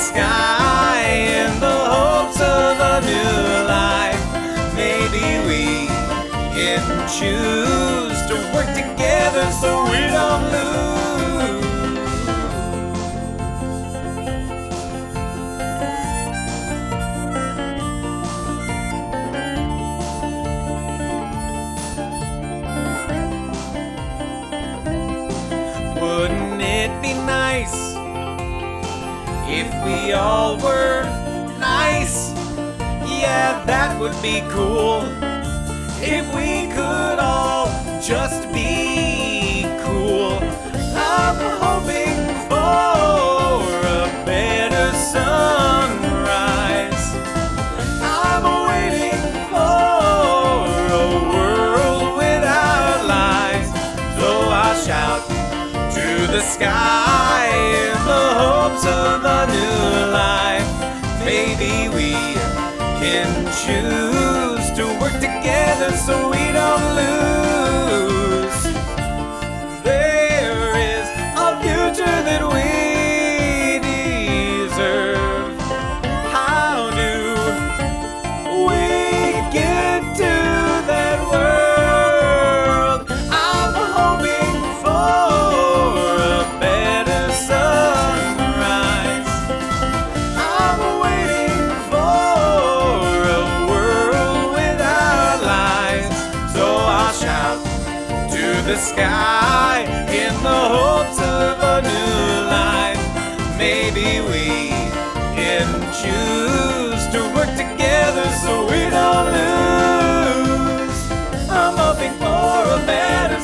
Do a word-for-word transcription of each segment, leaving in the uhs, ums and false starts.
sky in the hopes of a new life. Maybe we can choose to work together so we don't lose. Wouldn't it be nice if we all were nice? Yeah, that would be cool. If we could all just be cool. I'm hoping for a better sunrise. I'm waiting for a world without lies. So I'll shout to the sky in the hopes of a new life. Maybe we can choose to work together so we don't lose. There is a future that we deserve. How do we get to that world? I'm hoping for a better sunrise. I'm waiting for a world without lies. So I'll shout to the sky in the hopes of a new life. Maybe we can choose to work together so we don't lose. I'm hoping for a better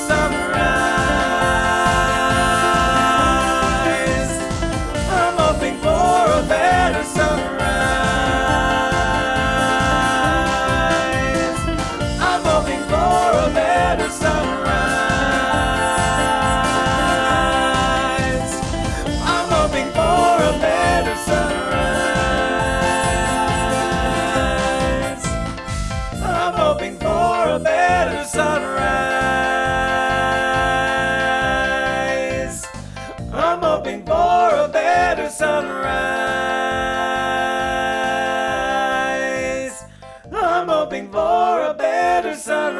sunrise. I'm hoping for a better sunrise. I'm hoping for a better sunrise. I'm hoping for a better sunrise. I'm hoping for a better sunrise. I'm hoping for a better sunrise. I'm hoping for a better sunrise.